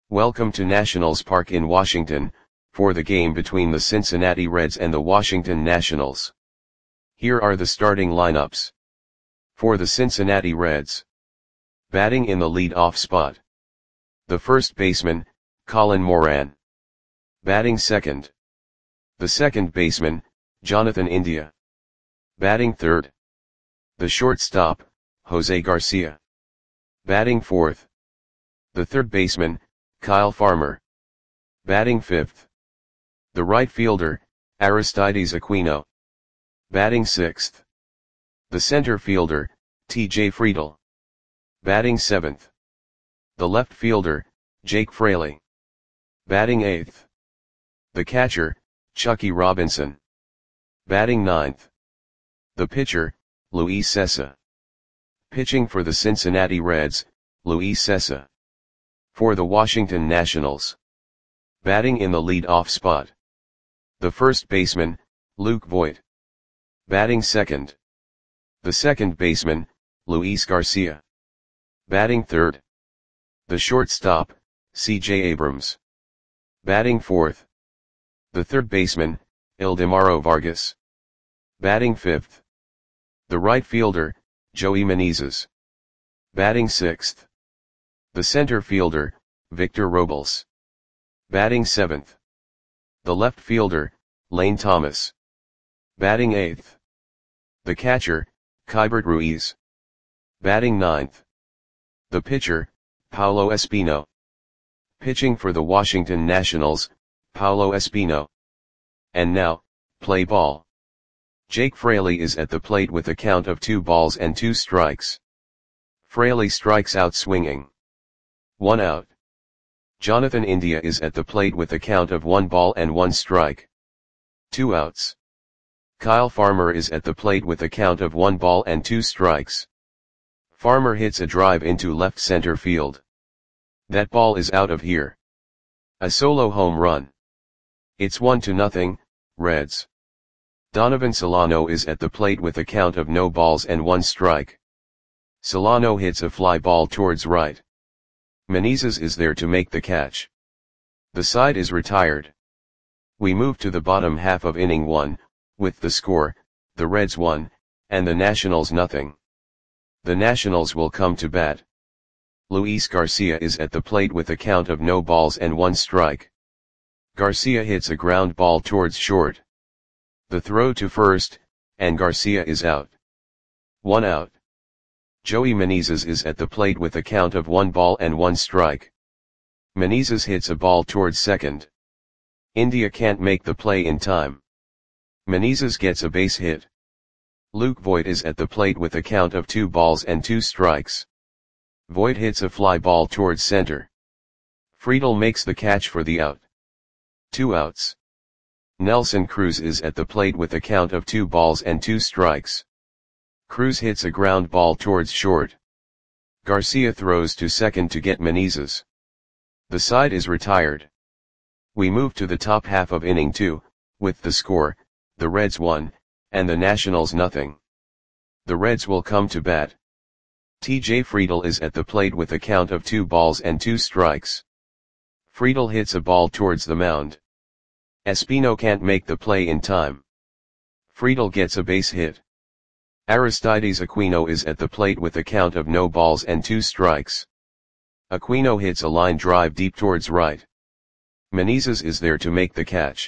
Welcome to Nationals Park in Washington, for the game between the Cincinnati Reds and the Washington Nationals. Here are the starting lineups. For the Cincinnati Reds. Batting in the lead-off spot. The first baseman, Colin Moran. Batting second. The second baseman, Jonathan India. Batting third. The shortstop, Jose Garcia. Batting fourth. The third baseman, Kyle Farmer. Batting fifth. The right fielder, Aristides Aquino. Batting sixth. The center fielder, T.J. Friedl. Batting seventh. The left fielder, Jake Fraley. Batting eighth. The catcher, Chucky Robinson. Batting ninth. The pitcher, Luis Cessa. Pitching for the Cincinnati Reds, Luis Cessa. For the Washington Nationals. Batting in the lead-off spot. The first baseman, Luke Voit. Batting second. The second baseman, Luis Garcia. Batting third. The shortstop, C.J. Abrams. Batting fourth. The third baseman, Ildemaro Vargas. Batting fifth. The right fielder, Joey Meneses. Batting sixth. The center fielder, Victor Robles. Batting seventh. The left fielder, Lane Thomas. Batting eighth. The catcher, Keibert Ruiz. Batting ninth. The pitcher, Paulo Espino. Pitching for the Washington Nationals, Paulo Espino. And now, play ball. Jake Fraley is at the plate with a count of 2 balls and 2 strikes. Fraley strikes out swinging. 1 out. Jonathan India is at the plate with a count of 1 ball and 1 strike. 2 outs. Kyle Farmer is at the plate with a count of 1 ball and 2 strikes. Farmer hits a drive into left center field. That ball is out of here. A solo home run. It's 1-0, Reds. Donovan Solano is at the plate with a count of no balls and 1 strike. Solano hits a fly ball towards right. Meneses is there to make the catch. The side is retired. We move to the bottom half of inning 1, with the score, the Reds 1, and the Nationals nothing. The Nationals will come to bat. Luis Garcia is at the plate with a count of no balls and 1 strike. Garcia hits a ground ball towards short. The throw to first, and Garcia is out. 1 out. Joey Meneses is at the plate with a count of 1 ball and 1 strike. Meneses hits a ball towards second. India can't make the play in time. Meneses gets a base hit. Luke Voit is at the plate with a count of 2 balls and 2 strikes. Voit hits a fly ball towards center. Friedl makes the catch for the out. 2 outs. Nelson Cruz is at the plate with a count of 2 balls and 2 strikes. Cruz hits a ground ball towards short. Garcia throws to second to get Meneses. The side is retired. We move to the top half of inning 2, with the score, the Reds 1, and the Nationals nothing. The Reds will come to bat. T.J. Friedl is at the plate with a count of 2 balls and 2 strikes. Friedl hits a ball towards the mound. Espino can't make the play in time. Friedl gets a base hit. Aristides Aquino is at the plate with a count of no balls and 2 strikes. Aquino hits a line drive deep towards right. Meneses is there to make the catch.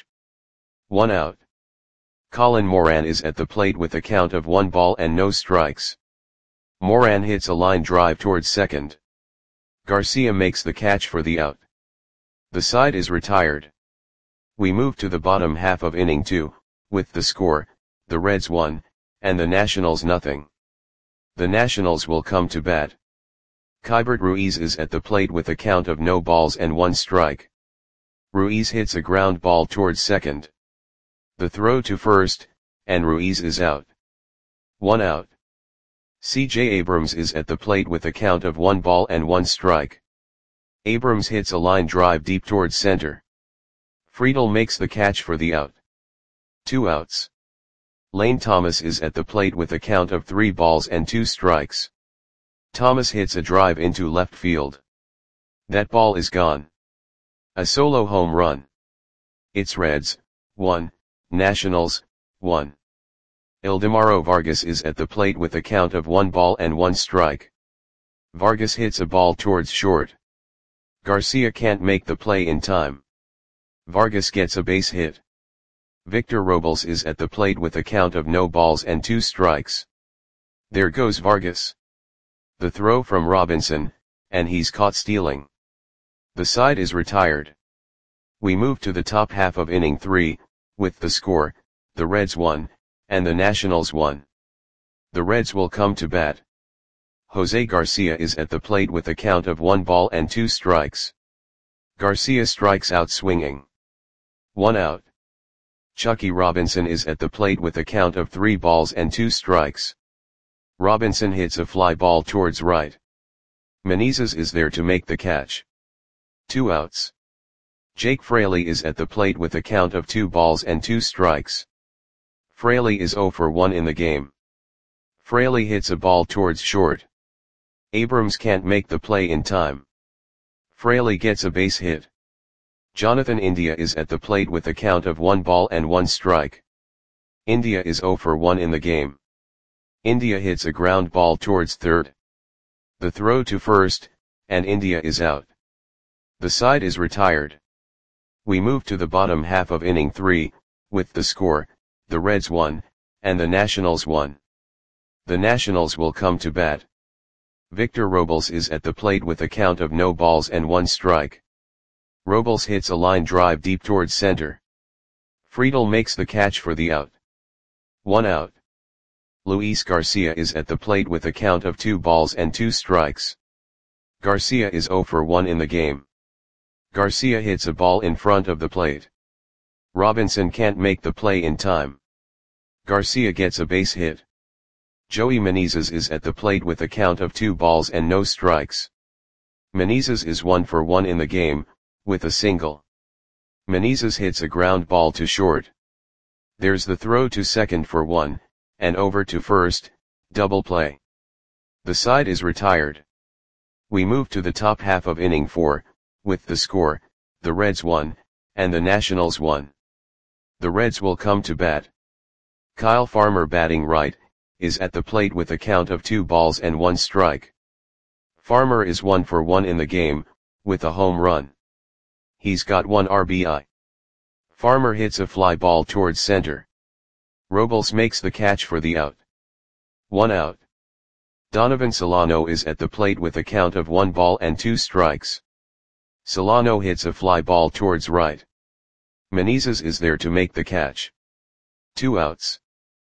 1 out. Colin Moran is at the plate with a count of 1 ball and no strikes. Moran hits a line drive towards second. Garcia makes the catch for the out. The side is retired. We move to the bottom half of inning 2, with the score, the Reds 1, and the Nationals nothing. The Nationals will come to bat. Keibert Ruiz is at the plate with a count of no balls and 1 strike. Ruiz hits a ground ball towards second. The throw to first, and Ruiz is out. 1 out. C.J. Abrams is at the plate with a count of 1 ball and 1 strike. Abrams hits a line drive deep towards center. Friedl makes the catch for the out. 2 outs. Lane Thomas is at the plate with a count of 3 balls and 2 strikes. Thomas hits a drive into left field. That ball is gone. A solo home run. It's Reds, 1, Nationals, 1. Ildemaro Vargas is at the plate with a count of 1 ball and 1 strike. Vargas hits a ball towards short. Garcia can't make the play in time. Vargas gets a base hit. Victor Robles is at the plate with a count of no balls and 2 strikes. There goes Vargas. The throw from Robinson, and he's caught stealing. The side is retired. We move to the top half of inning 3, with the score, the Reds 1, and the Nationals 1. The Reds will come to bat. Jose Garcia is at the plate with a count of 1 ball and 2 strikes. Garcia strikes out swinging. 1 out. Chucky Robinson is at the plate with a count of 3 balls and 2 strikes. Robinson hits a fly ball towards right. Menezes is there to make the catch. 2 outs. Jake Fraley is at the plate with a count of 2 balls and 2 strikes. Fraley is 0 for 1 in the game. Fraley hits a ball towards short. Abrams can't make the play in time. Fraley gets a base hit. Jonathan India is at the plate with a count of 1 ball and 1 strike. India is 0 for 1 in the game. India hits a ground ball towards third. The throw to first, and India is out. The side is retired. We move to the bottom half of inning 3, with the score, the Reds 1, and the Nationals 1. The Nationals will come to bat. Victor Robles is at the plate with a count of no balls and 1 strike. Robles hits a line drive deep towards center. Friedel makes the catch for the out. 1 out. Luis Garcia is at the plate with a count of 2 balls and 2 strikes. Garcia is 0 for 1 in the game. Garcia hits a ball in front of the plate. Robinson can't make the play in time. Garcia gets a base hit. Joey Menezes is at the plate with a count of 2 balls and no strikes. Menezes is 1 for 1 in the game, with a single. Menezes hits a ground ball to short. There's the throw to second for 1, and over to first, double play. The side is retired. We move to the top half of inning 4, with the score, the Reds 1, and the Nationals 1. The Reds will come to bat. Kyle Farmer batting right, is at the plate with a count of 2 balls and 1 strike. Farmer is 1 for 1 in the game, with a home run. He's got 1 RBI. Farmer hits a fly ball towards center. Robles makes the catch for the out. 1 out. Donovan Solano is at the plate with a count of 1 ball and 2 strikes. Solano hits a fly ball towards right. Menezes is there to make the catch. 2 outs.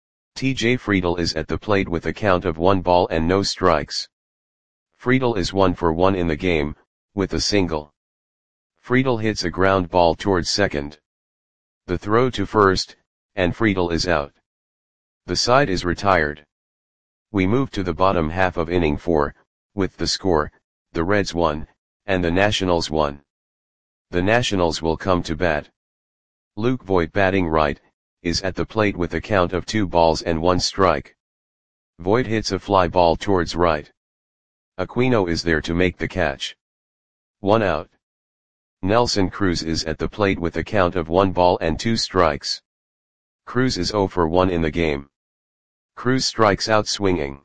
TJ Friedel is at the plate with a count of 1 ball and no strikes. Friedel is 1 for 1 in the game, with a single. Friedel hits a ground ball towards second. The throw to first, and Friedel is out. The side is retired. We move to the bottom half of inning 4, with the score, the Reds 1, and the Nationals 1. The Nationals will come to bat. Luke Voit batting right, is at the plate with a count of 2 balls and 1 strike. Voit hits a fly ball towards right. Aquino is there to make the catch. 1 out. Nelson Cruz is at the plate with a count of 1 ball and 2 strikes. Cruz is 0 for 1 in the game. Cruz strikes out swinging.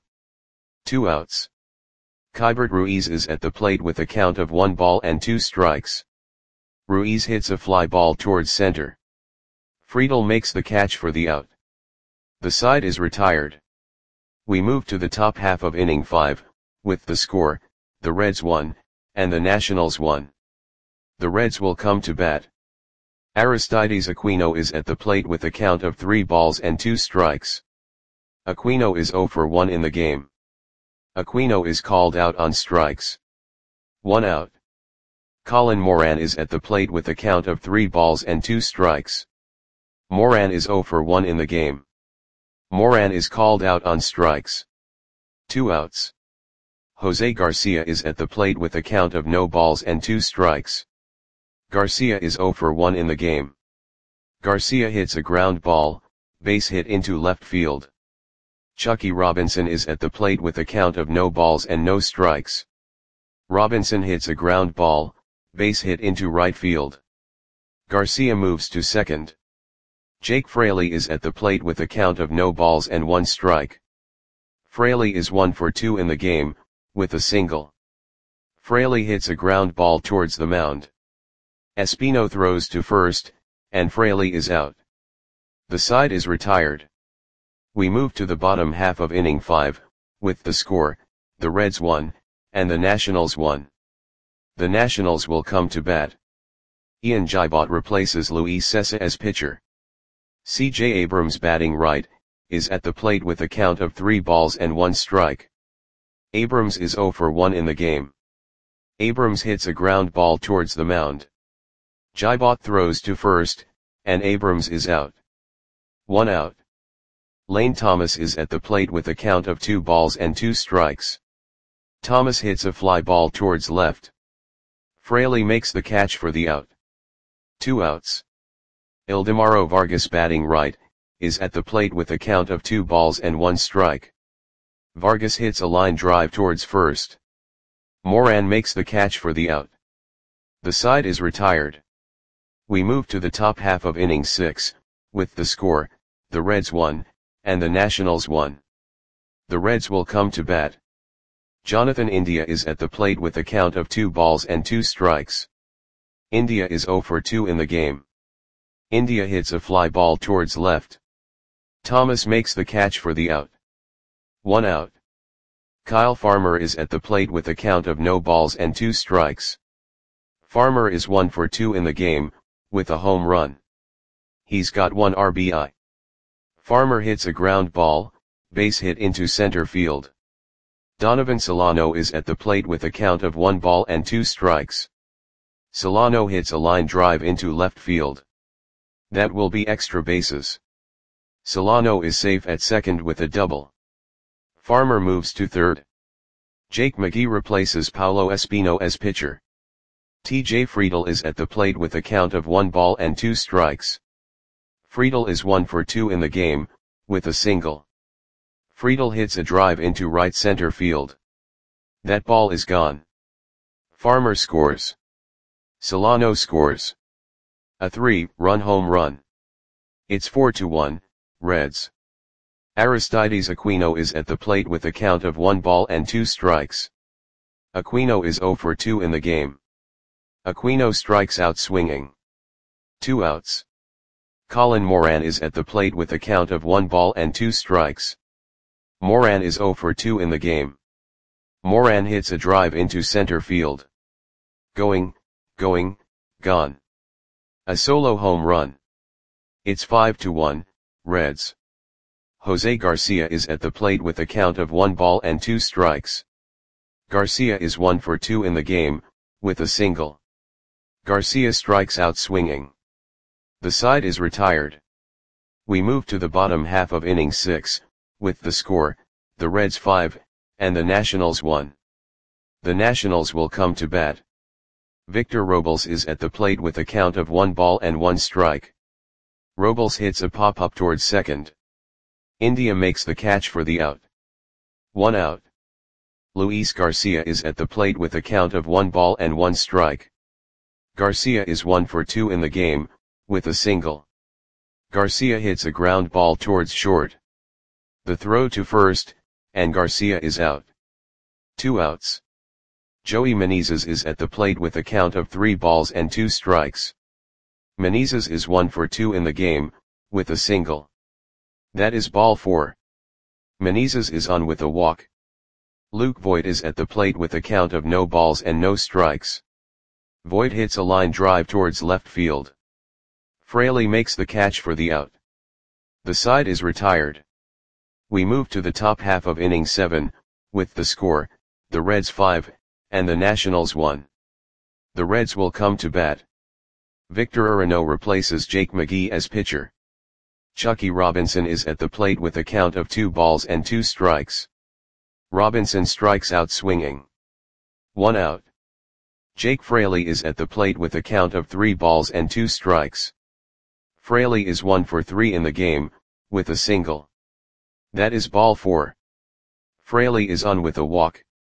2 outs. Keibert Ruiz is at the plate with a count of 1 ball and 2 strikes. Ruiz hits a fly ball towards center. Friedel makes the catch for the out. The side is retired. We move to the top half of inning 5, with the score, the Reds 1, and the Nationals 1. The Reds will come to bat. Aristides Aquino is at the plate with a count of 3 balls and 2 strikes. Aquino is 0 for 1 in the game. Aquino is called out on strikes. 1 out. Colin Moran is at the plate with a count of 3 balls and 2 strikes. Moran is 0 for 1 in the game. Moran is called out on strikes. 2 outs. Jose Garcia is at the plate with a count of no balls and 2 strikes. Garcia is 0 for 1 in the game. Garcia hits a ground ball, base hit into left field. Chucky Robinson is at the plate with a count of no balls and no strikes. Robinson hits a ground ball, base hit into right field. Garcia moves to second. Jake Fraley is at the plate with a count of no balls and 1 strike. Fraley is 1 for 2 in the game, with a single. Fraley hits a ground ball towards the mound. Espino throws to first, and Fraley is out. The side is retired. We move to the bottom half of inning 5, with the score, the Reds 1, and the Nationals 1. The Nationals will come to bat. Ian Gibot replaces Luis Cessa as pitcher. C.J. Abrams, batting right, is at the plate with a count of 3 balls and 1 strike. Abrams is 0 for 1 in the game. Abrams hits a ground ball towards the mound. Gibot throws to first, and Abrams is out. 1 out. Lane Thomas is at the plate with a count of 2 balls and 2 strikes. Thomas hits a fly ball towards left. Fraley makes the catch for the out. 2 outs. Ildemaro Vargas, batting right, is at the plate with a count of 2 balls and 1 strike. Vargas hits a line drive towards first. Moran makes the catch for the out. The side is retired. We move to the top half of inning 6, with the score, the Reds 1, and the Nationals 1. The Reds will come to bat. Jonathan India is at the plate with a count of 2 balls and 2 strikes. India is 0 for 2 in the game. India hits a fly ball towards left. Thomas makes the catch for the out. 1 out. Kyle Farmer is at the plate with a count of no balls and 2 strikes. Farmer is 1 for 2 in the game, with a home run. He's got 1 RBI. Farmer hits a ground ball, base hit into center field. Donovan Solano is at the plate with a count of 1 ball and 2 strikes. Solano hits a line drive into left field. That will be extra bases. Solano is safe at second with a double. Farmer moves to third. Jake McGee replaces Paulo Espino as pitcher. TJ Friedl is at the plate with a count of 1 ball and 2 strikes. Friedl is 1 for 2 in the game, with a single. Friedl hits a drive into right center field. That ball is gone. Farmer scores. Solano scores. A 3-run home run. It's 4-1, Reds. Aristides Aquino is at the plate with a count of 1 ball and 2 strikes. Aquino is 0 for 2 in the game. Aquino strikes out swinging. 2 outs. Colin Moran is at the plate with a count of 1 ball and 2 strikes. Moran is 0 for 2 in the game. Moran hits a drive into center field. Going, gone. A solo home run. It's 5-1, Reds. Jose Garcia is at the plate with a count of 1 ball and 2 strikes. Garcia is 1 for 2 in the game, with a single. Garcia strikes out swinging. The side is retired. We move to the bottom half of inning 6, with the score, the Reds 5, and the Nationals 1. The Nationals will come to bat. Victor Robles is at the plate with a count of 1 ball and 1 strike. Robles hits a pop-up towards second. India makes the catch for the out. 1 out. Luis Garcia is at the plate with a count of 1 ball and 1 strike. Garcia is 1 for 2 in the game, with a single. Garcia hits a ground ball towards short. The throw to first, and Garcia is out. 2 outs. Joey Menezes is at the plate with a count of 3 balls and 2 strikes. Menezes is 1 for 2 in the game, with a single. That is ball 4. Menezes is on with a walk. Luke Voit is at the plate with a count of no balls and no strikes. Voit hits a line drive towards left field. Fraley makes the catch for the out. The side is retired. We move to the top half of inning 7, with the score, the Reds 5, and the Nationals 1. The Reds will come to bat. Victor Urano replaces Jake McGee as pitcher. Chucky Robinson is at the plate with a count of 2 balls and 2 strikes. Robinson strikes out swinging. 1 out. Jake Fraley is at the plate with a count of 3 balls and 2 strikes. Fraley is 1 for 3 in the game, with a single. That is ball 4. Fraley is on with a walk.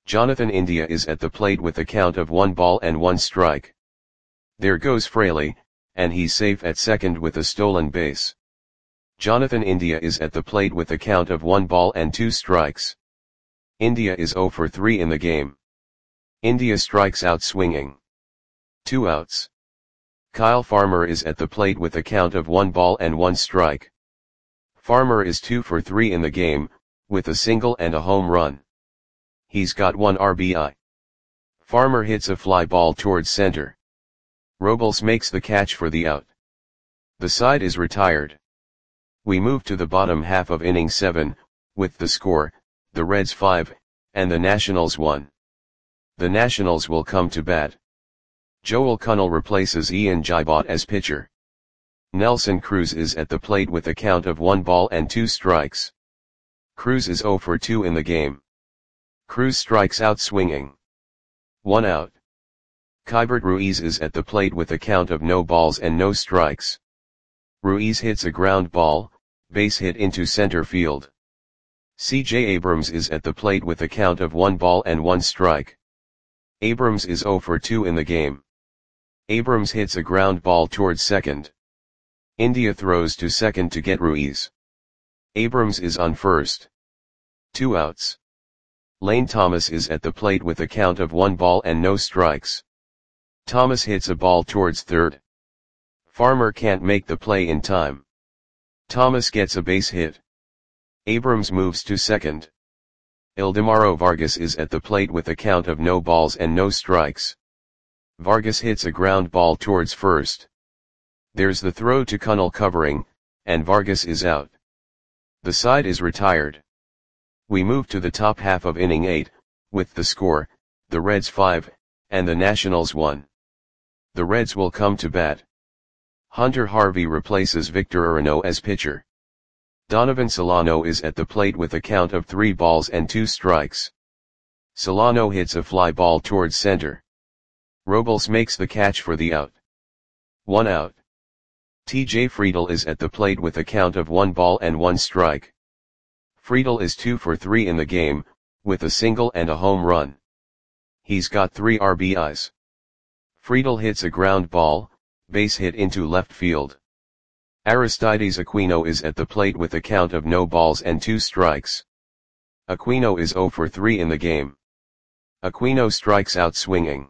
Jonathan India is at the plate with a count of 1 ball and 1 strike. There goes Fraley, and he's safe at second with a stolen base. Jonathan India is at the plate with a count of 1 ball and 2 strikes. India is 0 for 3 in the game. India strikes out swinging. 2 outs. Kyle Farmer is at the plate with a count of 1 ball and 1 strike. Farmer is 2 for 3 in the game, with a single and a home run. He's got 1 RBI. Farmer hits a fly ball towards center. Robles makes the catch for the out. The side is retired. We move to the bottom half of inning 7, with the score, the Reds 5, and the Nationals 1. The Nationals will come to bat. Joel Kunnel replaces Ian Gibot as pitcher. Nelson Cruz is at the plate with a count of 1 ball and 2 strikes. Cruz is 0 for 2 in the game. Cruz strikes out swinging. 1 out. Keibert Ruiz is at the plate with a count of no balls and no strikes. Ruiz hits a ground ball, base hit into center field. C.J. Abrams is at the plate with a count of 1 ball and 1 strike. Abrams is 0 for 2 in the game. Abrams hits a ground ball towards second. India throws to second to get Ruiz. Abrams is on first. 2 outs. Lane Thomas is at the plate with a count of 1 ball and no strikes. Thomas hits a ball towards third. Farmer can't make the play in time. Thomas gets a base hit. Abrams moves to second. Ildemaro Vargas is at the plate with a count of no balls and no strikes. Vargas hits a ground ball towards first. There's the throw to Kunnel covering, and Vargas is out. The side is retired. We move to the top half of inning 8, with the score, the Reds 5, and the Nationals 1. The Reds will come to bat. Hunter Harvey replaces Victor Urano as pitcher. Donovan Solano is at the plate with a count of 3 balls and 2 strikes. Solano hits a fly ball towards center. Robles makes the catch for the out. 1 out. T.J. Friedl is at the plate with a count of 1 ball and 1 strike. Friedl is 2 for 3 in the game, with a single and a home run. He's got 3 RBIs. Friedl hits a ground ball, base hit into left field. Aristides Aquino is at the plate with a count of no balls and 2 strikes. Aquino is 0 for 3 in the game. Aquino strikes out swinging.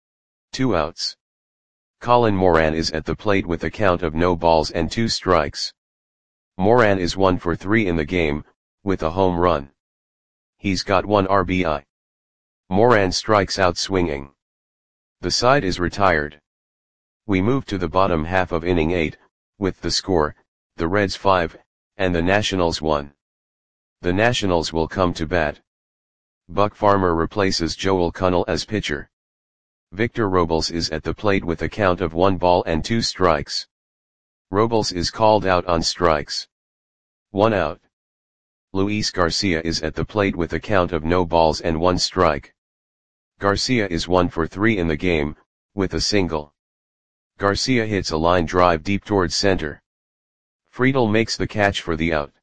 2 outs. Colin Moran is at the plate with a count of no balls and 2 strikes. Moran is 1 for 3 in the game, with a home run. He's got 1 RBI. Moran strikes out swinging. The side is retired. We move to the bottom half of inning 8, with the score, the Reds 5, and the Nationals 1. The Nationals will come to bat. Buck Farmer replaces Joel Kunnel as pitcher. Victor Robles is at the plate with a count of 1 ball and 2 strikes. Robles is called out on strikes. 1 out. Luis Garcia is at the plate with a count of no balls and 1 strike. Garcia is 1 for 3 in the game, with a single. Garcia hits a line drive deep towards center. Friedl makes the catch for the out.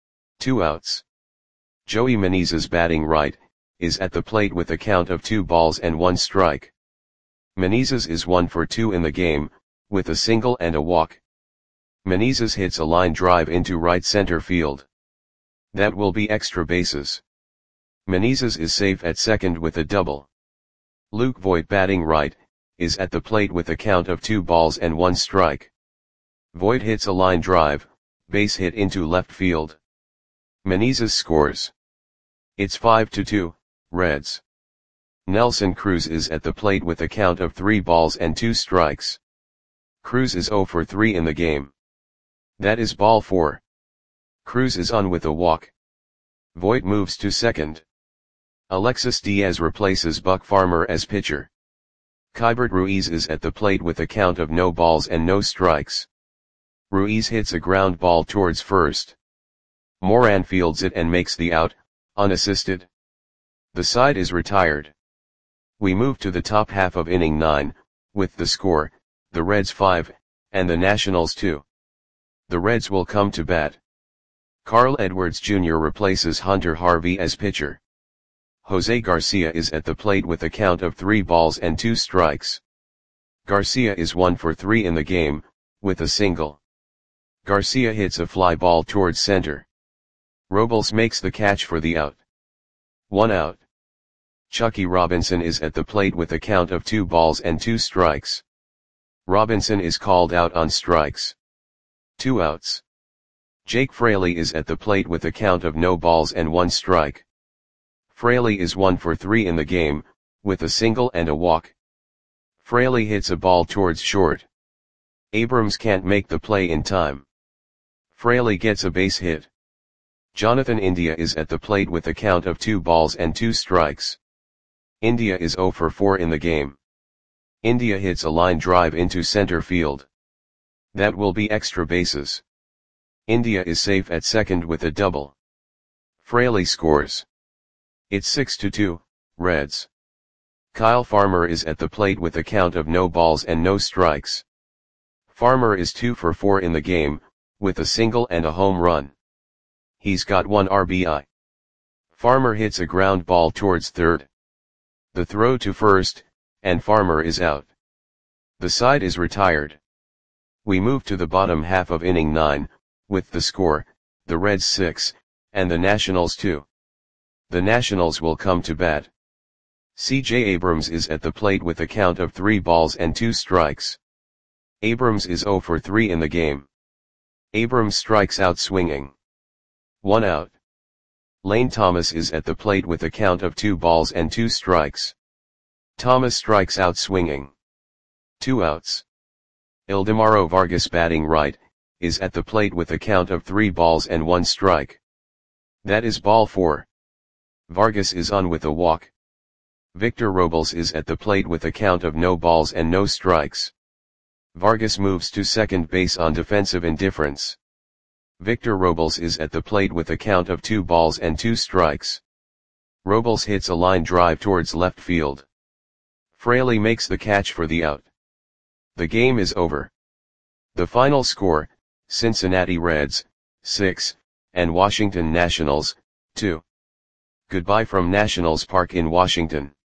2 outs. Joey Menezes, batting right, is at the plate with a count of 2 balls and 1 strike. Menezes is 1 for 2 in the game, with a single and a walk. Menezes hits a line drive into right center field. That will be extra bases. Menezes is safe at second with a double. Luke Voit, batting right, is at the plate with a count of 2 balls and 1 strike. Voit hits a line drive, base hit into left field. Menezes scores. It's 5-2, Reds. Nelson Cruz is at the plate with a count of 3 balls and 2 strikes. Cruz is 0 for 3 in the game. That is ball 4. Cruz is on with a walk. Voit moves to second. Alexis Diaz replaces Buck Farmer as pitcher. Keibert Ruiz is at the plate with a count of no balls and no strikes. Ruiz hits a ground ball towards first. Moran fields it and makes the out, unassisted. The side is retired. We move to the top half of inning 9, with the score, the Reds 5, and the Nationals 2. The Reds will come to bat. Carl Edwards Jr. replaces Hunter Harvey as pitcher. Jose Garcia is at the plate with a count of 3 balls and 2 strikes. Garcia is 1 for 3 in the game, with a single. Garcia hits a fly ball towards center. Robles makes the catch for the out. 1 out. Chucky Robinson is at the plate with a count of 2 balls and 2 strikes. Robinson is called out on strikes. 2 outs. Jake Fraley is at the plate with a count of no balls and 1 strike. Fraley is 1 for 3 in the game, with a single and a walk. Fraley hits a ball towards short. Abrams can't make the play in time. Fraley gets a base hit. Jonathan India is at the plate with a count of 2 balls and 2 strikes. India is 0 for 4 in the game. India hits a line drive into center field. That will be extra bases. India is safe at second with a double. Fraley scores. It's 6-2, Reds. Kyle Farmer is at the plate with a count of no balls and no strikes. Farmer is 2 for 4 in the game, with a single and a home run. He's got 1 RBI. Farmer hits a ground ball towards third. The throw to first, and Farmer is out. The side is retired. We move to the bottom half of inning 9, with the score, the Reds 6, and the Nationals 2. The Nationals will come to bat. C.J. Abrams is at the plate with a count of 3 balls and 2 strikes. Abrams is 0 for 3 in the game. Abrams strikes out swinging. 1 out. Lane Thomas is at the plate with a count of 2 balls and 2 strikes. Thomas strikes out swinging. 2 outs. Ildemaro Vargas batting right, is at the plate with a count of 3 balls and 1 strike. That is ball 4. Vargas is on with a walk. Victor Robles is at the plate with a count of no balls and no strikes. Vargas moves to second base on defensive indifference. Victor Robles is at the plate with a count of 2 balls and 2 strikes. Robles hits a line drive towards left field. Fraley makes the catch for the out. The game is over. The final score, Cincinnati Reds, 6, and Washington Nationals, 2. Goodbye from Nationals Park in Washington.